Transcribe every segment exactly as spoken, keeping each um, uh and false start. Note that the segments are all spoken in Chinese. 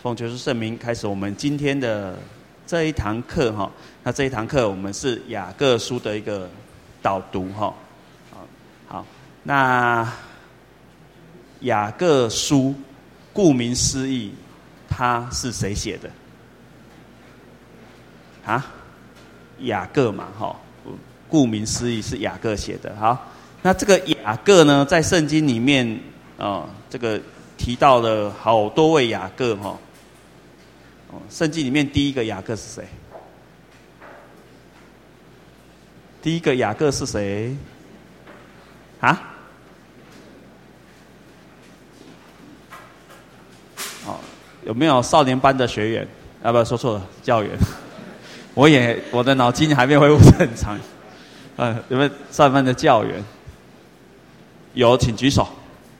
奉耶稣圣名开始我们今天的这一堂课哈。那这一堂课我们是雅各书的一个导读哈。好，那雅各书顾名思义，它是谁写的？啊，雅各嘛哈。顾名思义是雅各写的。好，那这个雅各呢，在圣经里面啊、呃，这个提到了好多位雅各哈。哦，圣经里面第一个雅各是谁？第一个雅各是谁？啊？哦，有没有少年班的学员？啊，不，说错了，教员。我也我的脑筋还没恢复正常。嗯，有没有少年班的教员？有，请举手。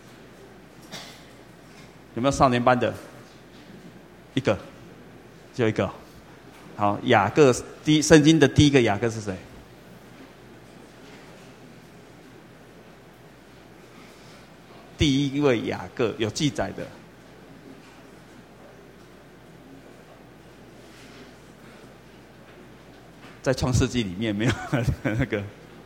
有没有少年班的？一个，只有一个。好，雅各第圣经的第一个雅各是谁？第一位雅各有记载的。在创世纪里面没有那个，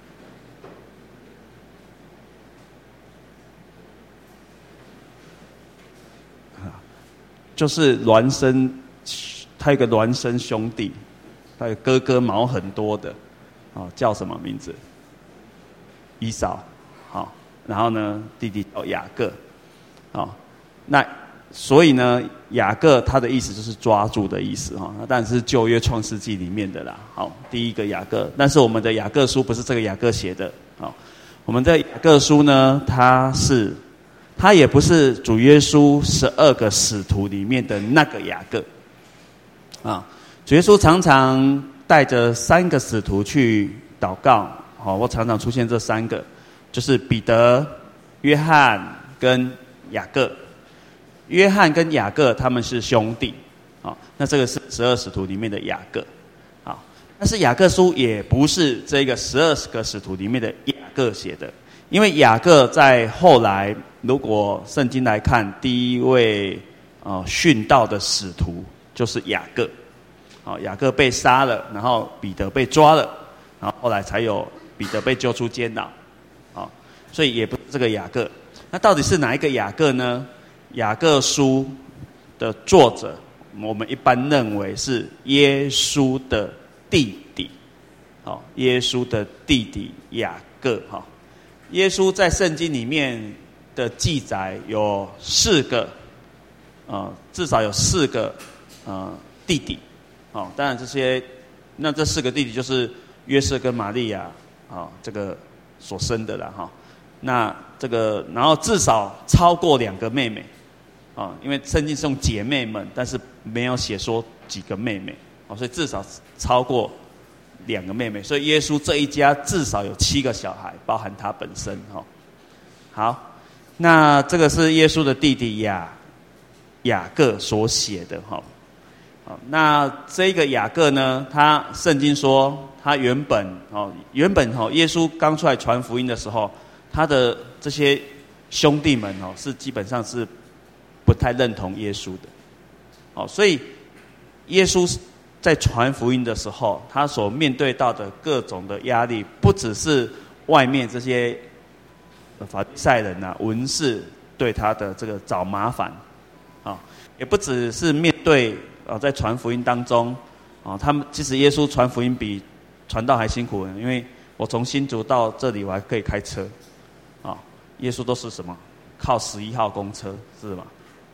就是孪生，他有个孪生兄弟，他有哥哥毛很多的，哦，叫什么名字？以扫，好、哦，然后呢，弟弟叫雅各，好、哦，那。所以呢，雅各他的意思就是抓住的意思哈，那当然是旧约创世纪里面的啦。好，第一个雅各，但是我们的雅各书不是这个雅各写的。好，我们的雅各书呢，它是，它也不是主耶稣十二个使徒里面的那个雅各。啊，主耶稣常常带着三个使徒去祷告，好，我常常出现这三个，就是彼得、约翰跟雅各。约翰跟雅各他们是兄弟，啊，那这个是十二使徒里面的雅各，啊，但是雅各书也不是这个十二个使徒里面的雅各写的，因为雅各在后来，如果圣经来看，第一位啊殉道的使徒就是雅各，啊，雅各被杀了，然后彼得被抓了，然后后来才有彼得被揪出监牢，啊，所以也不是这个雅各，那到底是哪一个雅各呢？雅各书的作者，我们一般认为是耶稣的弟弟，好，耶稣的弟弟雅各，哈，耶稣在圣经里面的记载有四个，呃，至少有四个呃弟弟，好，当然这些，那这四个弟弟就是约瑟跟玛利亚，啊，这个所生的了，哈，那这个，然后至少超过两个妹妹。啊，因为圣经是用姐妹们，但是没有写说几个妹妹，哦，所以至少超过两个妹妹，所以耶稣这一家至少有七个小孩，包含他本身，哈。好，那这个是耶稣的弟弟雅雅各所写的，哈。好，那这个雅各呢，他圣经说他原本哦，原本哦，耶稣刚出来传福音的时候，他的这些兄弟们哦，是基本上是不太认同耶稣的，哦，所以耶稣在传福音的时候，他所面对到的各种的压力，不只是外面这些法利赛人啊、文士对他的这个找麻烦，啊，也不只是面对啊，在传福音当中，啊，他们其实耶稣传福音比传道还辛苦，因为我从新竹到这里我还可以开车，啊，耶稣都是什么靠十一号公车，是吗？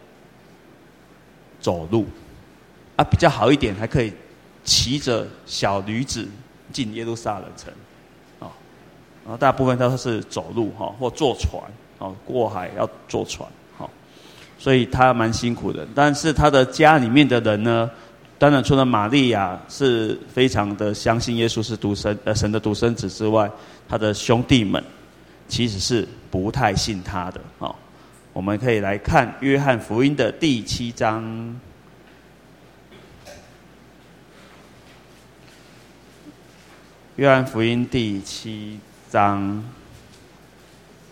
走路，啊，比较好一点，还可以骑着小驴子进耶路撒冷城，啊，然后大部分都是走路哈，或坐船，哦，过海要坐船，好，所以他蛮辛苦的。但是他的家里面的人呢，当然除了玛利亚是非常的相信耶稣是独生呃神的独生子之外，他的兄弟们其实是不太信他的，哦。我们可以来看约翰福音的第七章。约翰福音第七章，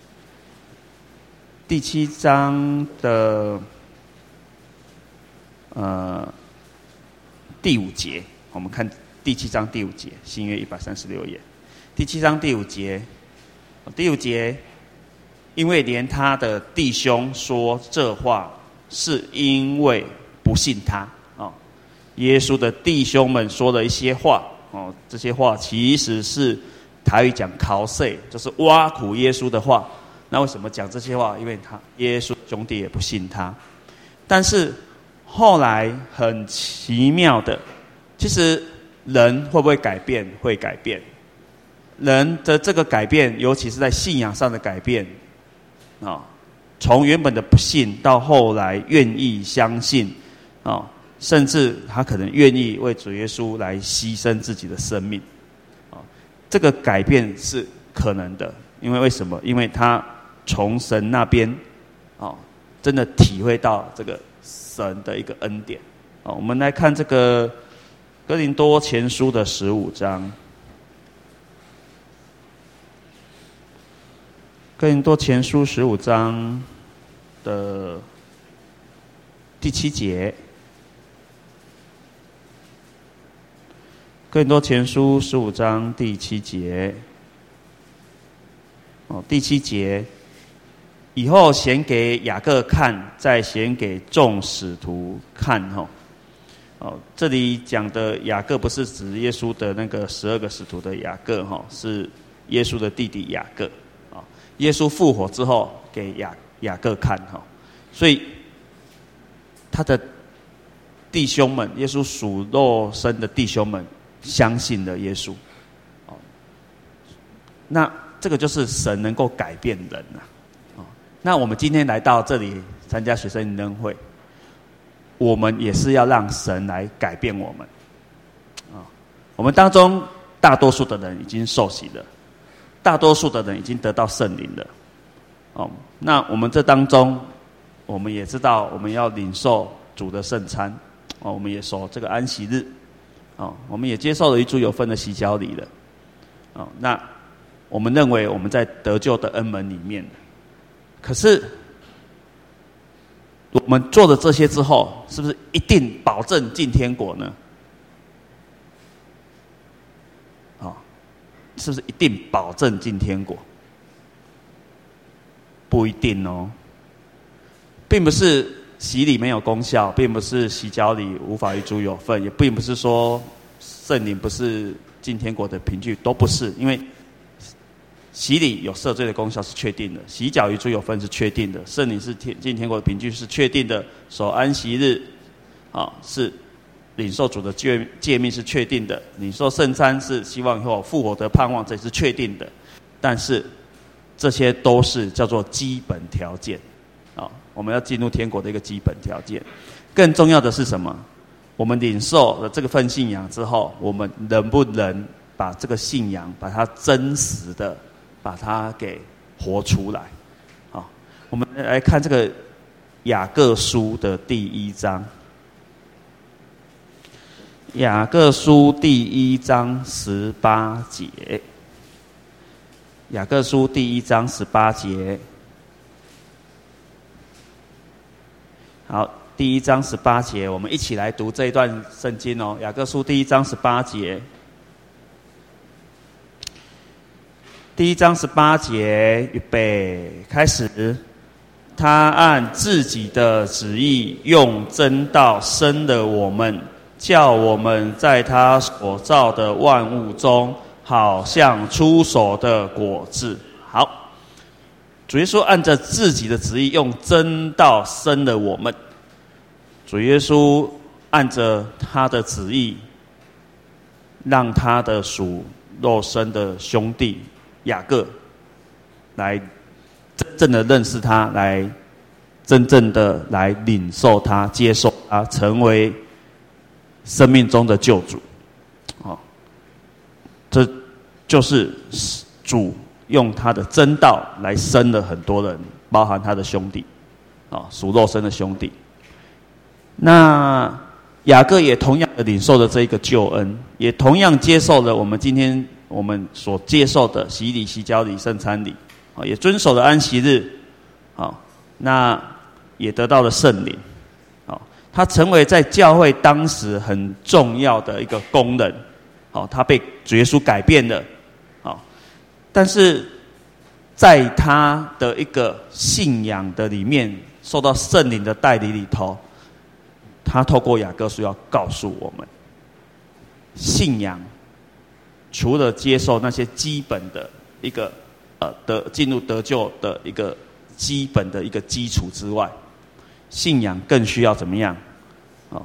第七章的呃第五节，我们看第七章第五节，新约一百三十六页，第七章第五节，第五节，因为连他的弟兄说这话，是因为不信他。哦，耶稣的弟兄们说了一些话，哦，这些话其实是台语讲考碎，就是挖苦耶稣的话。那为什么讲这些话？因为他耶稣兄弟也不信他。但是后来很奇妙的，其实人会不会改变？会改变。人的这个改变，尤其是在信仰上的改变，啊，从原本的不信到后来愿意相信，啊，甚至他可能愿意为主耶稣来牺牲自己的生命，啊，这个改变是可能的。因为为什么？因为他从神那边，啊，真的体会到这个神的一个恩典。啊，我们来看这个哥林多前书的十五章。哥林多前书十五章的第七节，哥林多前书十五章第七节，哦，第七节，以后显给雅各看，再显给众使徒看，哈，哦，这里讲的雅各不是指耶稣的那个十二个使徒的雅各，哈，是耶稣的弟弟雅各。耶稣复活之后，给雅雅各看哈，所以他的弟兄们，耶稣属肉身的弟兄们，相信了耶稣。哦，那这个就是神能够改变人呐。哦，那我们今天来到这里参加学生营登会，我们也是要让神来改变我们。啊，哦，我们当中大多数的人已经受洗了。大多数的人已经得到圣灵了，哦，那我们这当中，我们也知道我们要领受主的圣餐，哦，我们也守这个安息日，哦，我们也接受了与主有份的洗脚礼了，哦，那我们认为我们在得救的恩门里面，可是我们做了这些之后，是不是一定保证进天国呢？是不是一定保证进天国？不一定哦，并不是洗礼没有功效，并不是洗脚礼无法与主有份，也并不是说圣灵不是进天国的凭据，都不是。因为洗礼有赦罪的功效是确定的，洗脚与主有份是确定的，圣灵是进天国的凭据是确定的，守安息日，啊，是领受主的诫诫命是确定的，领受圣餐是希望以后复活的盼望，这也是确定的。但是这些都是叫做基本条件，啊，我们要进入天国的一个基本条件。更重要的是什么？我们领受了这个份信仰之后，我们能不能把这个信仰，把它真实的，把它给活出来？好，我们来看这个雅各书的第一章。雅各书第一章十八节，雅各书第一章十八节，好，第一章十八节，我们一起来读这一段圣经哦。雅各书第一章十八节，第一章十八节，预备，开始。他按自己的旨意，用真道生了我们。叫我们在他所造的万物中，好像出熟的果子。好，主耶稣按着自己的旨意，用真道生了我们。主耶稣按着他的旨意，让他的属肉身的兄弟雅各来真正的认识他，来真正的来领受他、接受他，成为生命中的救主。哦，这就是主用他的真道来生了很多人，包含他的兄弟，啊，属肉身的兄弟。那雅各也同样的领受了这一个救恩，也同样接受了我们今天我们所接受的洗礼、洗脚礼、圣餐礼，啊，也遵守了安息日，啊，那也得到了圣灵，啊， 它成为在教会当时很重要的一个功能。好，它被主耶稣改变了。好，但是在他的一个信仰的里面，受到圣灵的带领里头，他透过雅各书要告诉我们，信仰除了接受那些基本的一个呃得进入得救的一个基本的一个基础之外，信仰更需要怎么样？哦，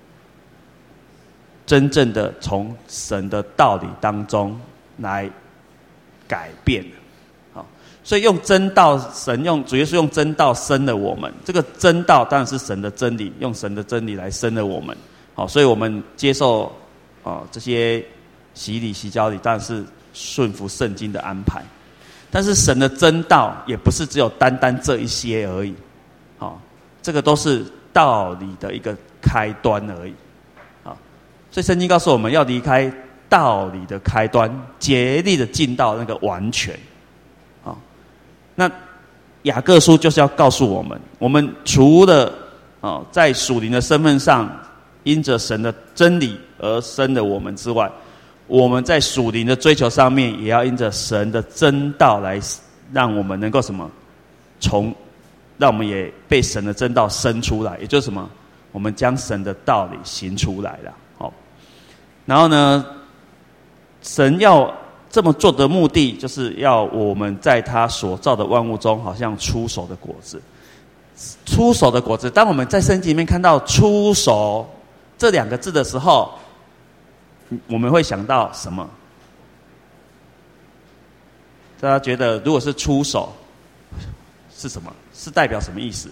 真正的从神的道理当中来改变。好，所以用真道，神用主耶稣用真道生了我们。这个真道当然是神的真理，用神的真理来生了我们。好，所以我们接受啊、哦、这些洗礼、洗脚礼，当然是顺服圣经的安排。但是神的真道也不是只有单单这一些而已。好，这个都是道理的一个开端而已。好，所以圣经告诉我们要离开道理的开端，竭力的进到那个完全。好，那雅各书就是要告诉我们，我们除了哦在属灵的身份上因着神的真理而生的我们之外，我们在属灵的追求上面也要因着神的真道来让我们能够什么，从让我们也被神的真道生出来，也就是什么，我们将神的道理行出来了。好，然后呢，神要这么做的目的，就是要我们在他所造的万物中，好像出熟的果子。出熟的果子，当我们在圣经里面看到出熟这两个字的时候，我们会想到什么？大家觉得，如果是出熟是什么？是代表什么意思？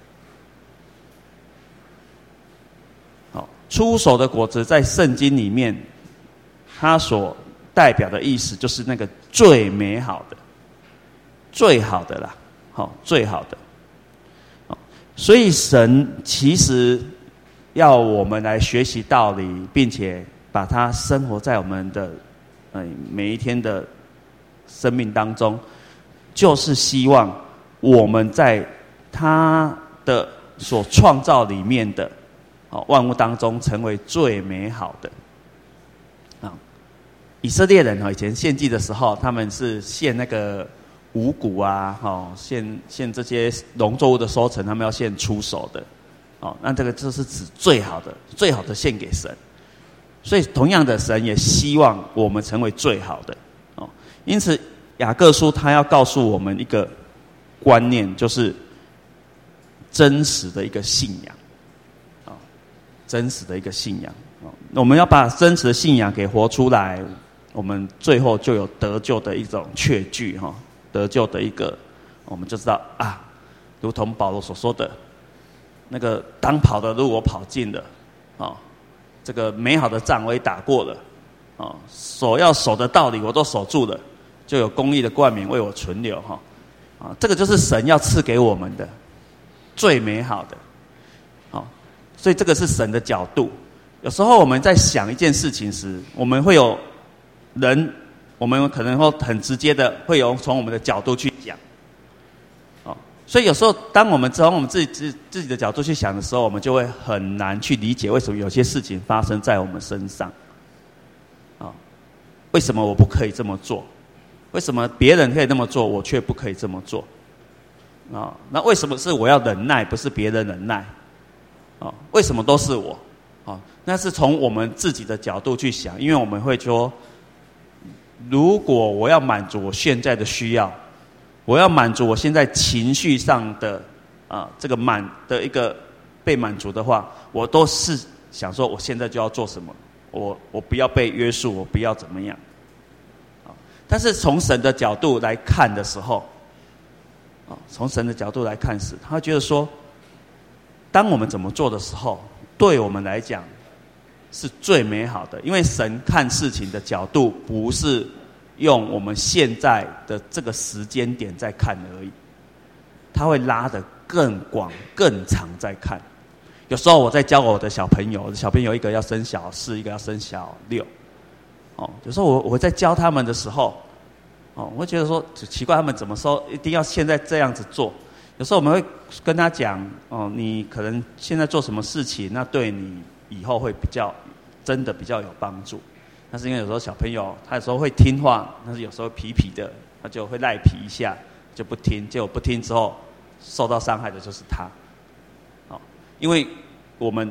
好，出熟的果子在圣经里面，它所代表的意思就是那个最美好的、最好的啦。好，最好的。好，所以神其实要我们来学习道理，并且把它生活在我们的呃每一天的生命当中，就是希望我们在他的所创造里面的哦万物当中，成为最美好的。啊，以色列人哦，以前献祭的时候，他们是献那个五谷啊，哦，献献这些农作物的收成，他们要献出熟的。哦，那这个就是指最好的，最好的献给神。所以同样的，神也希望我们成为最好的。哦，因此雅各书他要告诉我们一个观念，就是真实的一个信仰。啊，真实的一个信仰。哦，我们要把真实的信仰给活出来，我们最后就有得救的一种确据哈，得救的一个，我们就知道啊，如同保罗所说的。那个当跑的路我跑尽了，哦，这个美好的仗我也打过了，哦，所要守的道理我都守住了，就有公义的冠冕为我存留哈，啊，这个就是神要赐给我们的最美好的，好，所以这个是神的角度。有时候我们在想一件事情时，我们会有人，我们可能会很直接的会有从我们的角度去讲。所以有时候，当我们从我们自己自自己的角度去想的时候，我们就会很难去理解为什么有些事情发生在我们身上。啊，为什么我不可以这么做？为什么别人可以这么做，我却不可以这么做？啊，那为什么是我要忍耐，不是别人忍耐？啊，为什么都是我？啊，那是从我们自己的角度去想，因为我们会说，如果我要满足我现在的需要。我要满足我现在情绪上的啊这个满的一个被满足的话，我都是想说我现在就要做什么，我我不要被约束，我不要怎么样。啊，但是从神的角度来看的时候，啊，从神的角度来看时，他会觉得说，当我们怎么做的时候，对我们来讲是最美好的，因为神看事情的角度不是。用我们现在的这个时间点在看而已，他会拉得更广、更长在看。有时候我在教我的小朋友，我的小朋友一个要升小四，一个要升小六。哦，有时候我我在教他们的时候，哦，我会觉得说奇怪，他们怎么说一定要现在这样子做？ 有时候我们会跟他讲，哦，你可能现在做什么事情，那对你以后会比较真的比较有帮助。但是因为有时候小朋友他有时候会听话，但是有时候皮皮的，他就会赖皮一下，就不听，结果不听之后受到伤害的就是他。哦，因为我们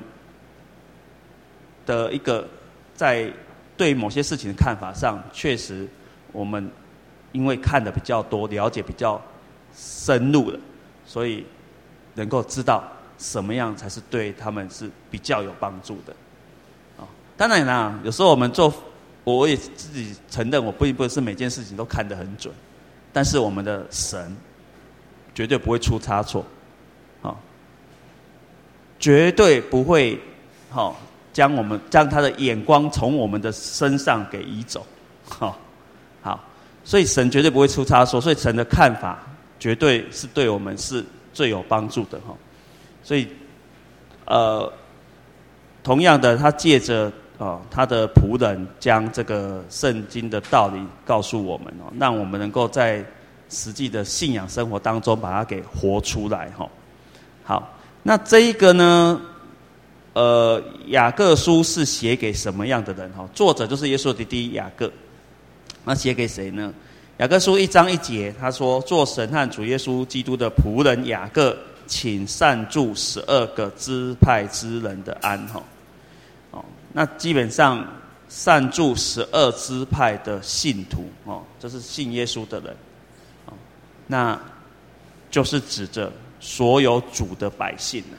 的一个在对某些事情的看法上，确实我们因为看的比较多，了解比较深入了，所以能够知道什么样才是对他们是比较有帮助的。哦，当然啦，有时候我们做，我也自己承认，我并不是每件事情都看得很准，但是我们的神绝对不会出差错，哦，绝对不会，哦，将我们将他的眼光从我们的身上给移走，好，哦，好，所以神绝对不会出差错，所以神的看法绝对是对我们是最有帮助的哈，哦。所以，呃，同样的，他借着哦他的仆人将这个圣经的道理告诉我们哦，让我们能够在实际的信仰生活当中把它给活出来哈，哦。好，那这一个呢？呃，雅各书是写给什么样的人？哈，作者就是耶稣的弟弟雅各。那写给谁呢？雅各书一章一节，他说：“做神和主耶稣基督的仆人雅各，请善祝十二个支派之人的安。”哈，哦，那基本上善祝十二支派的信徒，哦，就是信耶稣的人，哦，那就是指着所有主的百姓呢。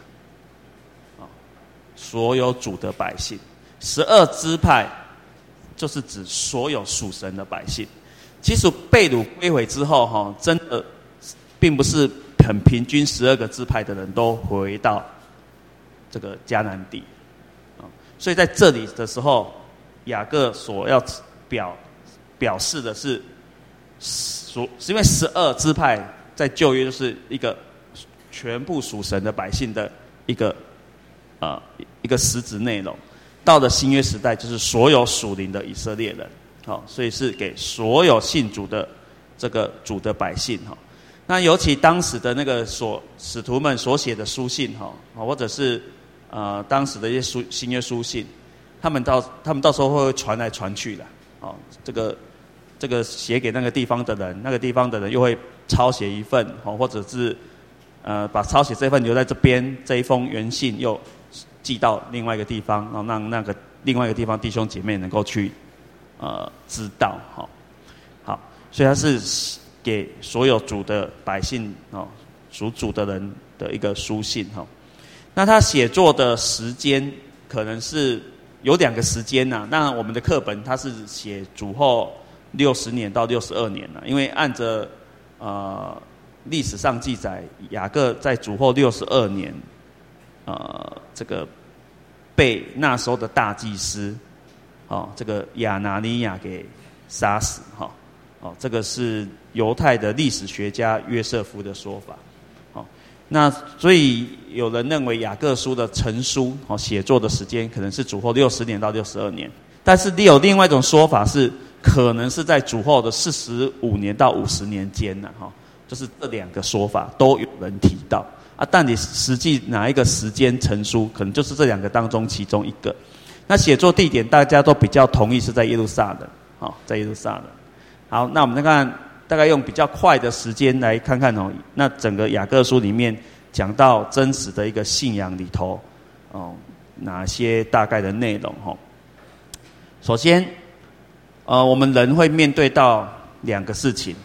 所有主的百姓，十二支派就是指所有属神的百姓。其实被掳归回之后，哈，真的并不是很平均，十二个支派的人都回到这个迦南地，所以在这里的时候，雅各所要表表示的是，属是因为十二支派在旧约就是一个全部属神的百姓的一个。呃，一个实质内容，到了新约时代，就是所有属灵的以色列人，好，哦，所以是给所有信主的这个主的百姓哈，哦。那尤其当时的那个所使徒们所写的书信哈，哦，或者是呃当时的一些书新约书信，他们到他们到时候会传来传去的，哦，这个这个写给那个地方的人，那个地方的人又会抄写一份，哦，或者是呃把抄写这份留在这边，这一封原信又寄到另外一个地方，然后让那个另外一个地方弟兄姐妹能够去呃知道，好，好，所以他是给所有主的百姓哦，属主的人的一个书信哈。那他写作的时间可能是有两个时间呐，啊。那我们的课本他是写主后六十年到六十二年了，因为按着呃历史上记载，雅各在主后六十二年。呃，这个被那时候的大祭司，哦，这个亚拿尼亚给杀死，哈，哦，这个是犹太的历史学家约瑟夫的说法，哦，那所以有人认为雅各书的成书，哦，写作的时间可能是主后六十年到六十二年，但是有另外一种说法是，可能是在主后的四十五年到五十年间呢，哈，就是这两个说法都有人提到。啊，但你实际哪一个时间成书，可能就是这两个当中其中一个。那写作地点大家都比较同意是在耶路撒冷，好，在耶路撒冷。好，那我们再看，大概用比较快的时间来看看哦。那整个雅各书里面讲到真实的一个信仰里头，哦，哪些大概的内容哦？首先，呃，我们人会面对到两个事情，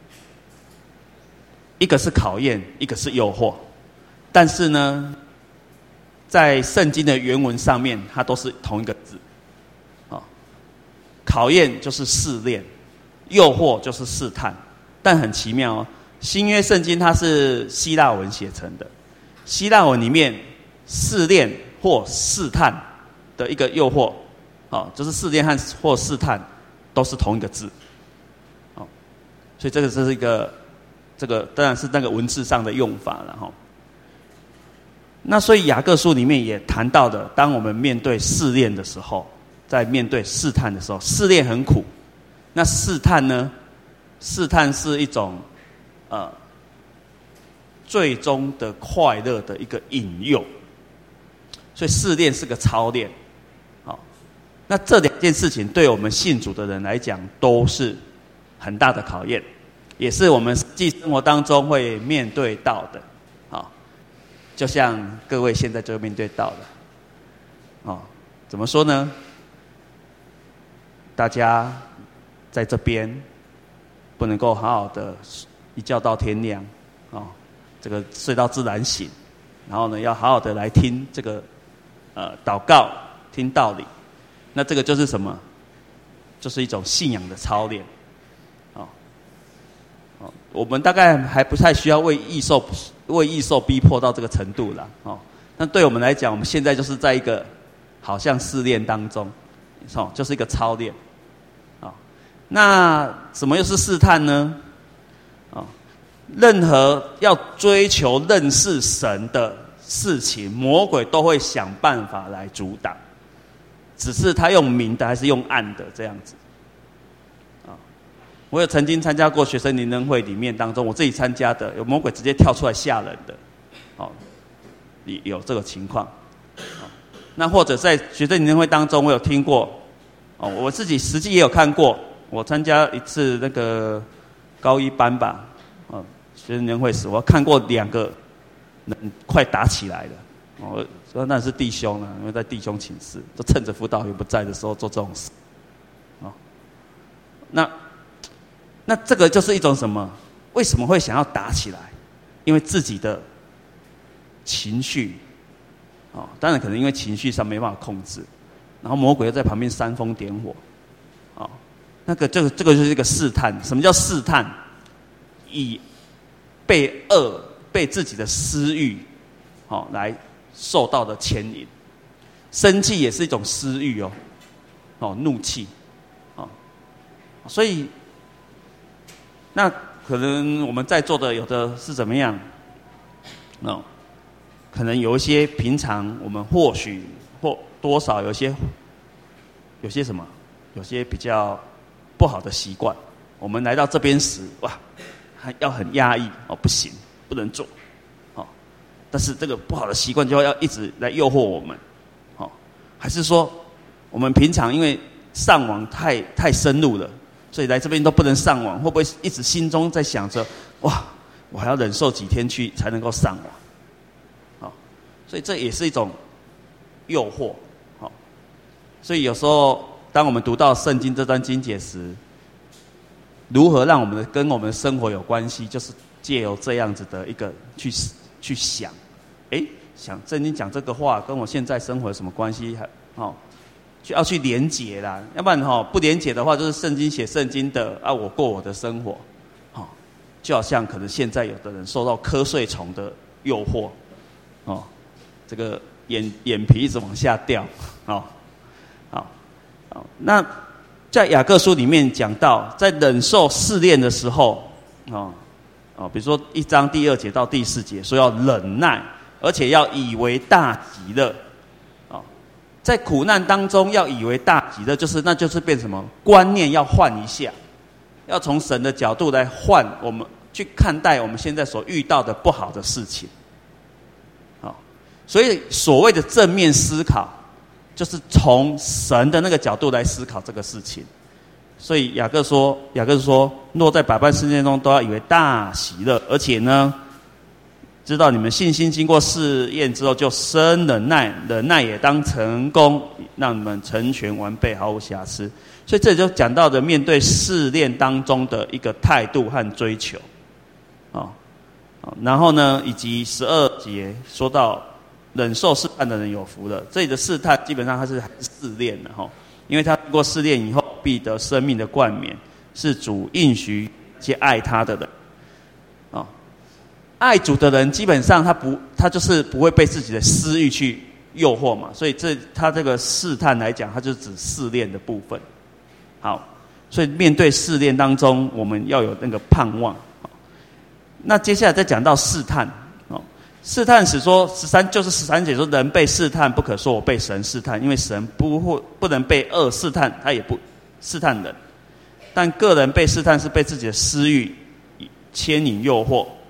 一个是考验，一个是诱惑。但是呢，在圣经的原文上面，它都是同一个字，哦，考验就是试炼，诱惑就是试探。但很奇妙哦，新约圣经它是希腊文写成的，希腊文里面试炼或试探的一个诱惑，哦，就是试炼和或试探都是同一个字，哦，所以这个是一个这个当然是那个文字上的用法了哈。那所以雅各书里面也谈到的，当我们面对试炼的时候，在面对试探的时候，试炼很苦。那试探呢？试探是一种呃最终的快乐的一个引诱。所以试炼是个操练，好，那这两件事情对我们信主的人来讲都是很大的考验，也是我们实际生活当中会面对到的，好，就像各位现在就面对到的，哦，怎么说呢？大家在这边不能够好好的一觉到天亮，哦，这个睡到自然醒，然后呢，要好好的来听这个。呃，祷告，听道理，那这个就是什么？就是一种信仰的操练，哦，哦，我们大概还不太需要为异兽为异兽逼迫到这个程度了，哦，那对我们来讲，我们现在就是在一个好像试炼当中，哦，就是一个操练，啊，哦，那什么又是试探呢？啊，哦，任何要追求认识神的事情，魔鬼都会想办法来阻挡，只是他用明的还是用暗的这样子。啊，我有曾经参加过学生灵恩会里面当中，我自己参加的，有魔鬼直接跳出来吓人的，哦，有这个情况。哦，那或者在学生灵恩会当中，我有听过，哦，我自己实际也有看过，我参加一次那个高一班吧，哦，学生灵恩会时，我看过两个。快打起来了，哦，说那是弟兄了，因为在弟兄寝室，就趁着辅导员不在的时候做这种事，哦，那那这个就是一种什么？为什么会想要打起来？因为自己的情绪，哦，当然可能因为情绪上没办法控制，然后魔鬼又在旁边煽风点火，哦，那个这个这个就是一个试探。什么叫试探？以被恶。被自己的私欲，哦，来受到的牵引，生气也是一种私欲哦，哦，怒气，哦，所以，那可能我们在座的有的是怎么样？哦，可能有一些平常我们或许或多少有些有些什么，有些比较不好的习惯，我们来到这边时，哇，还要很压抑哦，不行。不能做，哦，但是这个不好的习惯就要一直来诱惑我们，哦，还是说我们平常因为上网太太深入了，所以来这边都不能上网，会不会一直心中在想着，哇，我还要忍受几天去才能够上网，哦，所以这也是一种诱惑，哦，所以有时候当我们读到圣经这段经节时，如何让我们的跟我们的生活有关系，就是借由这样子的一个去去想，哎，想圣经讲这个话跟我现在生活有什么关系？还哦，就要去连结啦，要不然哈，哦，不连结的话，就是圣经写圣经的啊，我过我的生活，哦，就好像可能现在有的人受到瞌睡虫的诱惑，哦，这个眼眼皮一直往下掉，哦，好，好，那在雅各书里面讲到，在忍受试炼的时候，哦。哦，比如说一章第二节到第四节说要忍耐，而且要以为大喜乐。哦，在苦难当中要以为大喜乐，就是那就是变什么观念要换一下，要从神的角度来换我们去看待我们现在所遇到的不好的事情。哦，所以所谓的正面思考，就是从神的那个角度来思考这个事情。所以雅各说，雅各说，若在百般试炼中都要以为大喜乐，而且呢，知道你们信心经过试验之后，就生忍耐，忍耐也当成功，让你们成全完备，毫无瑕疵。所以这里就讲到的面对试炼当中的一个态度和追求，哦，然后呢，以及十二节说到忍受试探的人有福了。这里的试探基本上它是试炼的哈，因为他经过试炼以后，必得生命的冠冕，是主应许且爱他的人。哦，爱主的人基本上他不，他就是不会被自己的私欲去诱惑嘛，所以这他这个试探来讲，它就指试炼的部分。好，所以面对试炼当中，我们要有那个盼望。那接下来再讲到试探，哦，试探时说十三就是十三节说，人被试探，不可说我被神试探，因为神不会不能被恶试探，他也不试探人。但个人被试探是被自己的私欲牵引诱惑，哦，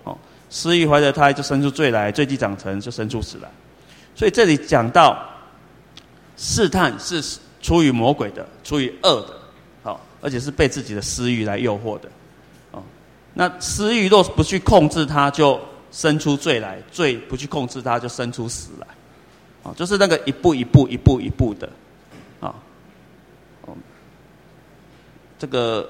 私欲怀的胎就生出罪来，罪既长成就生出死来。所以这里讲到试探是出于魔鬼的，出于恶的，好，而且是被自己的私欲来诱惑的。哦，那私欲若不去控制它，就生出罪来；罪不去控制它，就生出死来。哦，就是那个一步一步、一步一步的。啊，哦，这个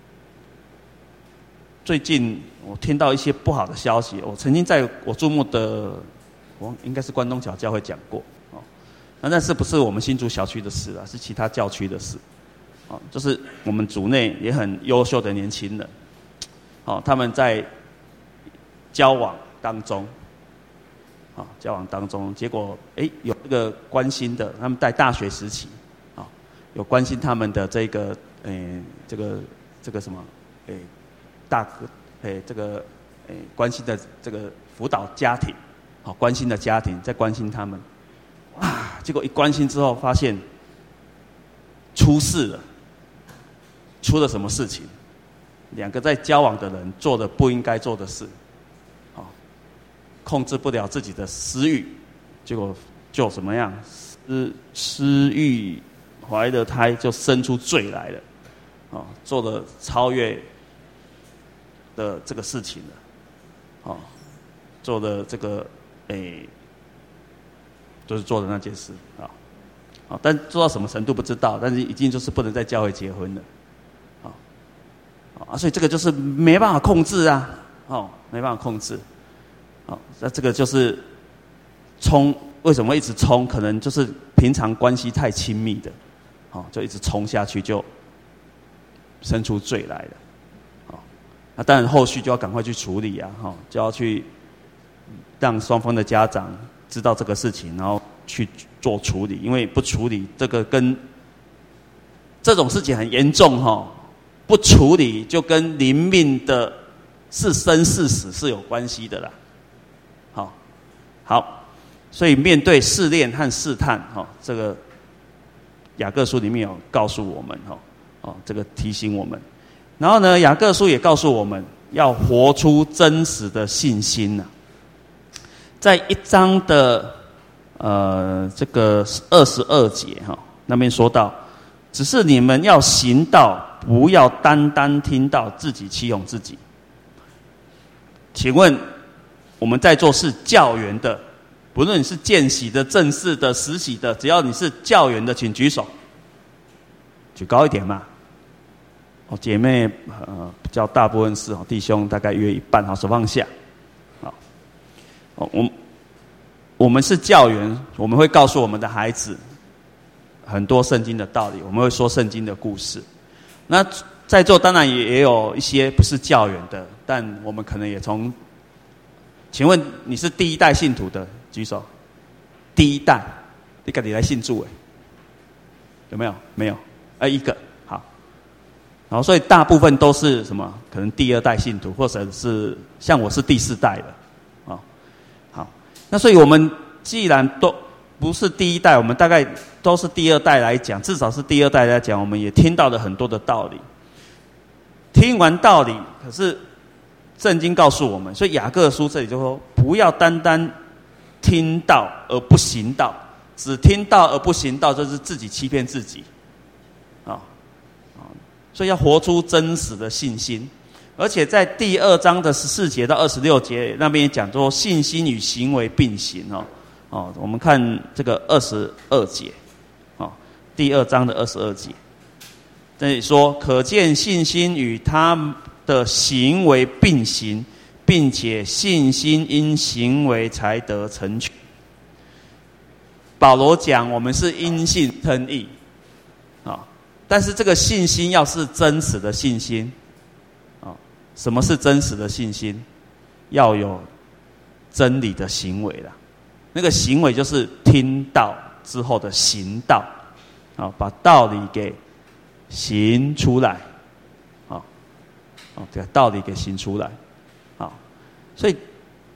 最近我听到一些不好的消息，我曾经在我注目的，我应该是关东桥教会讲过。哦，那但是不是我们新竹小区的事啊，是其他教区的事。哦，就是我们组内也很优秀的年轻人，哦，他们在交往当中，啊，交往当中，结果哎有这个关心的，他们在大学时期，啊，有关心他们的这个，诶，这个这个什么，诶，大哥，诶，这个，诶，关心的这个辅导家庭，好，关心的家庭在关心他们，哇，结果一关心之后，发现出事了，出了什么事情？两个在交往的人做了不应该做的事。控制不了自己的私欲，结果就怎么样？私私欲怀的胎就生出罪来了，哦，做了超越的这个事情了，哦，做的这个诶，就是做的那件事啊，啊，但做到什么程度不知道，但是已经就是不能在教会结婚了，啊，啊，所以这个就是没办法控制啊，哦，没办法控制。好，那这个就是冲，为什么会一直冲？可能就是平常关系太亲密的，好，就一直冲下去，就生出罪来了。好，那当然后续就要赶快去处理啊，哈，就要去让双方的家长知道这个事情，然后去做处理，因为不处理，这个跟这种事情很严重哈，不处理就跟临命的是生是死是有关系的啦。好，好，所以面对试炼和试探，哈，这个雅各书里面有告诉我们，哈，哦，这个提醒我们。然后呢，雅各书也告诉我们要活出真实的信心呐。在一章的呃这个二十二节哈，那边说到，只是你们要行道，不要单单听到自己欺哄自己。请问？我们在座是教员的，不论你是见习的、正式的、实习的，只要你是教员的，请举手，举高一点嘛。哦，姐妹，呃，比较大部分是哦，弟兄大概约一半，好，手放下。好，哦，我我们是教员，我们会告诉我们的孩子很多圣经的道理，我们会说圣经的故事。那在座当然也也有一些不是教员的，但我们可能也从。请问你是第一代信徒的，举手。第一代，你自己来信主诶，有没有？没有，呃，一个好。然后所以大部分都是什么？可能第二代信徒，或者是像我是第四代的，啊、哦，好。那所以我们既然都不是第一代，我们大概都是第二代来讲，至少是第二代来讲，我们也听到了很多的道理。听完道理，可是。圣经告诉我们，所以雅各书这里就说，不要单单听到而不行道，只听到而不行道，就是自己欺骗自己，啊、哦，所以要活出真实的信心。而且在第二章的十四节到二十六节那边也讲说，信心与行为并行哦。哦，我们看这个二十二节，哦，第二章的二十二节，这里说，可见信心与他的行为并行，并且信心因行为才得成全。保罗讲，我们是因信称义，啊，但是这个信心要是真实的信心，啊，什么是真实的信心？要有真理的行为啦。那个行为就是听到之后的行道，啊，把道理给行出来。哦，这个道理给行出来，好，所以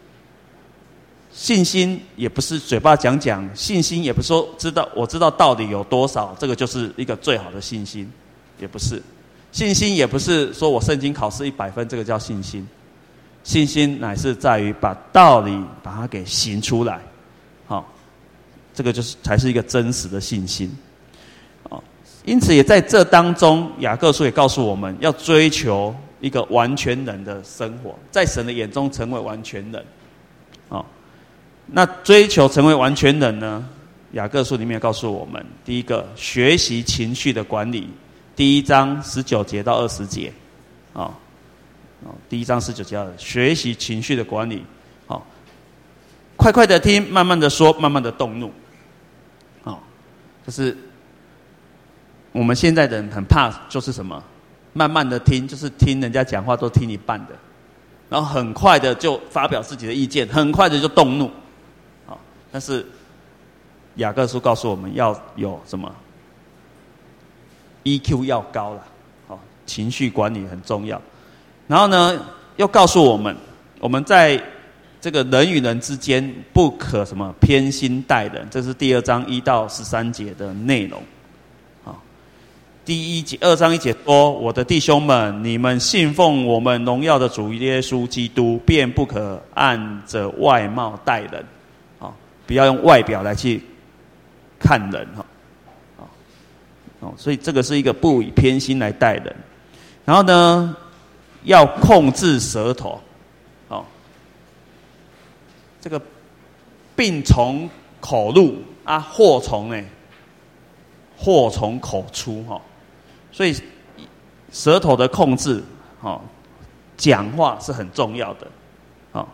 信心也不是嘴巴讲讲，信心也不是说知道我知道道理有多少，这个就是一个最好的信心，也不是，信心也不是说我圣经考试一百分，这个叫信心， 信心乃是在于把道理把它给行出来，好、哦，这个就是才是一个真实的信心。哦，因此也在这当中，雅各书也告诉我们要追求一个完全人的生活，在神的眼中成为完全人。哦，那追求成为完全人呢？雅各书里面告诉我们，第一个学习情绪的管理，第一章十九节到二十节，啊、哦，第一章十九节学习情绪的管理，好、哦，快快的听，慢慢的说，慢慢的动怒，哦，就是我们现在的人很怕，就是什么，慢慢的听，就是听人家讲话都听一半的，然后很快的就发表自己的意见，很快的就动怒，啊、哦，但是雅各书告诉我们要有什么 E Q 要高啦，好、哦，情绪管理很重要。然后呢，又告诉我们，我们在这个人与人之间不可什么偏心待人，这是第二章一到十三节的内容。好，第一节二章一节说：“我的弟兄们，你们信奉我们荣耀的主耶稣基督，便不可按着外貌待人。”好，不要用外表来去看人哈。好，所以这个是一个不以偏心来待人。然后呢，要控制舌头，哦，这个病从口入啊，祸从呢，祸从口出哈、哦，所以舌头的控制，哦，讲话是很重要的，哦，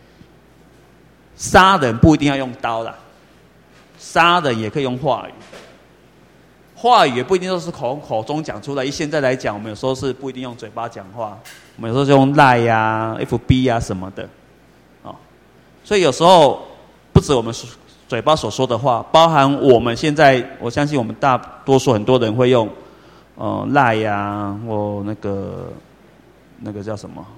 杀人不一定要用刀啦，杀人也可以用话语。话语也不一定都是口口中讲出来。以现在来讲，我们有时候是不一定用嘴巴讲话，我们有时候就用 Line 呀、F B 呀什么的，哦，所以有时候不止我们嘴巴所说的话，包含我们现在，我相信我们大多数很多人会用，呃 Line 呀或那个那个叫什么，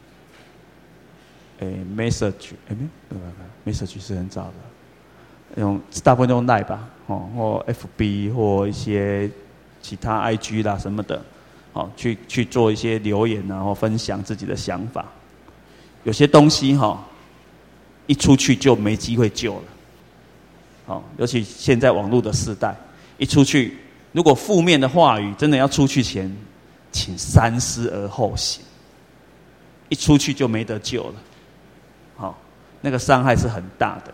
诶 Message， 诶没有没有 Message 是很早的。用大部分都用 Line 吧，哦，或 F B 或一些其他 I G 啦什么的，哦，去去做一些留言啊，或分享自己的想法。有些东西哈、哦，一出去就没机会救了，哦，尤其现在网络的时代，一出去，如果负面的话语真的要出去前，请三思而后行。一出去就没得救了，好、哦，那个伤害是很大的。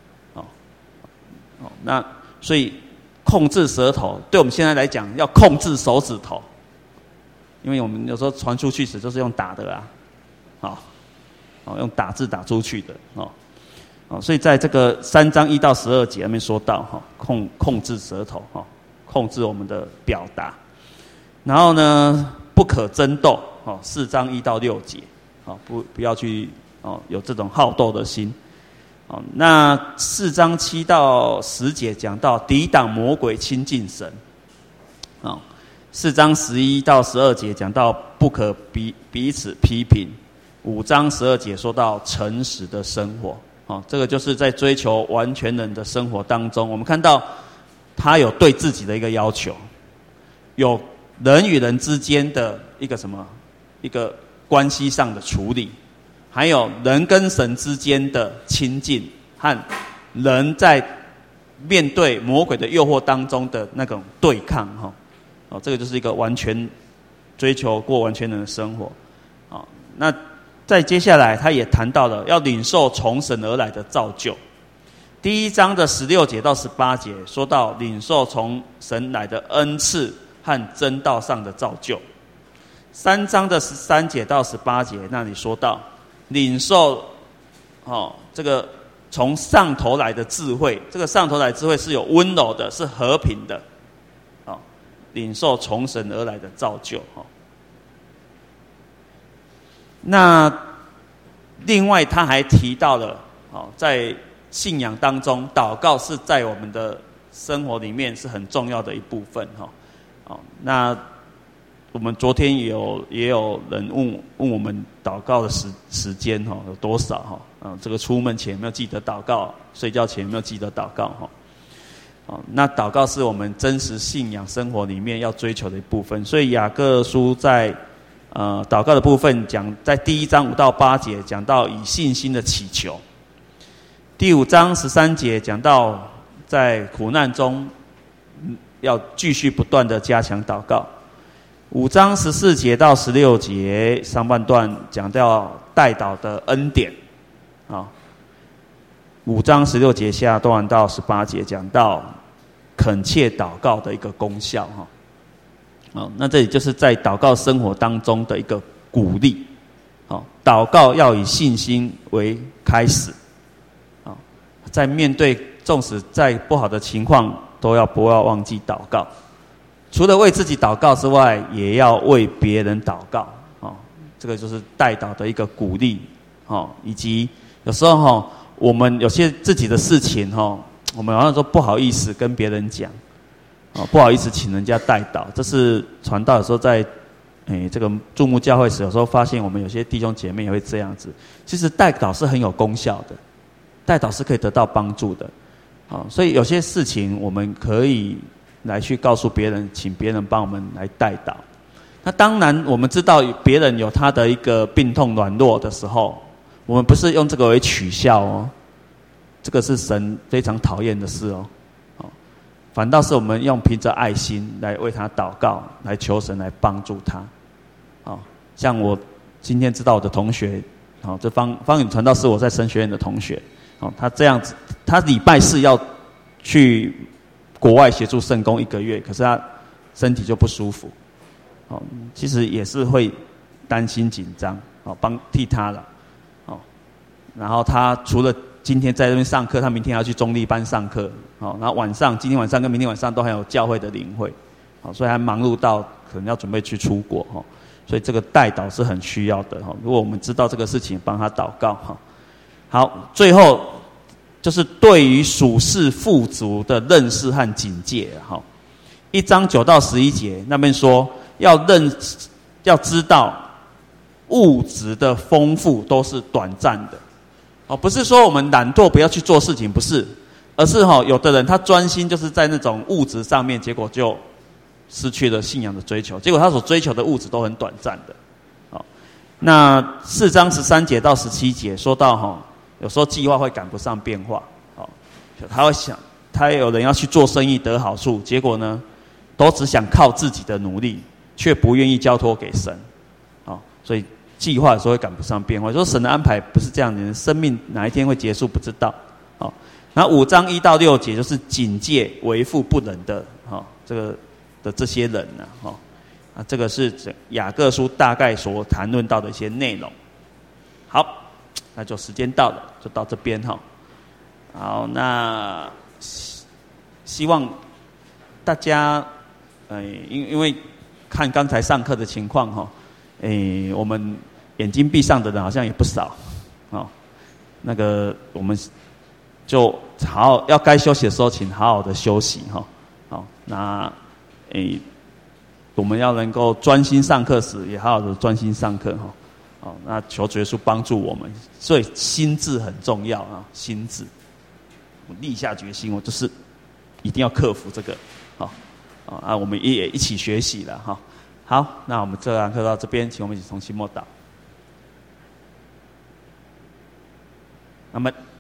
哦，那所以控制舌头，对我们现在来讲，要控制手指头，因为我们有时候传出去时都是用打的啊，好、哦，哦，用打字打出去的，哦，哦，所以在这个三章一到十二节里面说到，哈、哦，控控制舌头，哈、哦，控制我们的表达，然后呢，不可争斗，哦，四章一到六节，哦，不不要去哦有这种好斗的心。哦，那四章七到十节讲到抵挡魔鬼亲近神，哦，四章十一到十二节讲到不可彼彼此批评，五章十二节说到诚实的生活，哦，这个就是在追求完全人的生活当中，我们看到他有对自己的一个要求，有人与人之间的一个什么一个关系上的处理。还有人跟神之间的亲近和人在面对魔鬼的诱惑当中的那种对抗，哈，哦，这个就是一个完全追求过完全人的生活，哦，那再接下来他也谈到了要领受从神而来的造就。第一章的十六节到十八节说到领受从神来的恩赐和真道上的造就。三章的十三节到十八节那里说到领受，哦，这个从上头来的智慧，这个上头来的智慧是有温柔的，是和平的，哦，领受从神而来的造就，哦。那另外他还提到了，哦，在信仰当中，祷告是在我们的生活里面是很重要的一部分，哈，哦，那。我们昨天也有也有人问问我们祷告的时时间哈有多少哈，嗯，这个出门前有没有记得祷告，睡觉前有没有记得祷告哈，哦，那祷告是我们真实信仰生活里面要追求的一部分，所以雅各书在呃，祷告的部分讲在第一章五到八节讲到以信心的祈求，第五章十三节讲到在苦难中要继续不断的加强祷告。五章十四节到十六节上半段讲到代祷的恩典，啊，五章十六节下段到十八节讲到恳切祷告的一个功效，哈，哦，那这里就是在祷告生活当中的一个鼓励，哦，祷告要以信心为开始，啊，在面对纵使在不好的情况，都要不要忘记祷告。除了为自己祷告之外，也要为别人祷告，哦，这个就是代祷的一个鼓励，哦，以及有时候哈，哦，我们有些自己的事情哈，哦，我们好像说不好意思跟别人讲，哦，不好意思请人家代祷，这是传道有时候在诶这个注目教会时，有时候发现我们有些弟兄姐妹也会这样子。其实代祷是很有功效的，代祷是可以得到帮助的，哦，所以有些事情我们可以来去告诉别人，请别人帮我们来代祷。那当然我们知道别人有他的一个病痛软弱的时候，我们不是用这个为取笑哦，这个是神非常讨厌的事哦，哦，反倒是我们用凭着爱心来为他祷告，来求神来帮助他。哦，像我今天知道我的同学，哦，这方方允传道是我在神学院的同学，哦，他这样子，他礼拜四要去国外协助圣工一个月，可是他身体就不舒服，哦，其实也是会担心紧张，哦，帮替他了，哦，然后他除了今天在这边上课，他明天要去中立班上课，哦，然后晚上今天晚上跟明天晚上都还有教会的灵会，哦，所以还忙碌到可能要准备去出国，哦，所以这个代祷是很需要的，哦，如果我们知道这个事情，帮他祷告，哈，好，最后就是对于属世富足的认识和警戒，哈，一章九到十一节那边说，要认要知道物质的丰富都是短暂的，哦，不是说我们懒惰不要去做事情，不是，而是哈，有的人他专心就是在那种物质上面，结果就失去了信仰的追求，结果他所追求的物质都很短暂的，好，那四章十三节到十七节说到哈，有时候计划会赶不上变化，好，他会想，他有人要去做生意得好处，结果呢，都只想靠自己的努力，却不愿意交托给神，好，所以计划有时候会赶不上变化。说神的安排不是这样的，生命哪一天会结束不知道，好，然后五章一到六节就是警戒为富不仁的，好，这个的这些人呢，哈，啊，这个是雅各书大概所谈论到的一些内容。好。那就时间到了，就到这边哈。好，那希望大家，呃，因因为看刚才上课的情况哈，诶，我们眼睛闭上的人好像也不少，哦，那个我们就好好要该休息的时候，请好好的休息哈。好，那诶，我们要能够专心上课时，也好好的专心上课哈。好，那求主耶稣帮助我们，所以心志很重要啊，心志，我立下决心，我就是一定要克服这个，好，啊，我们也一起学习了哈。好，那我们这堂课到这边，请我们一起同心默祷。那么。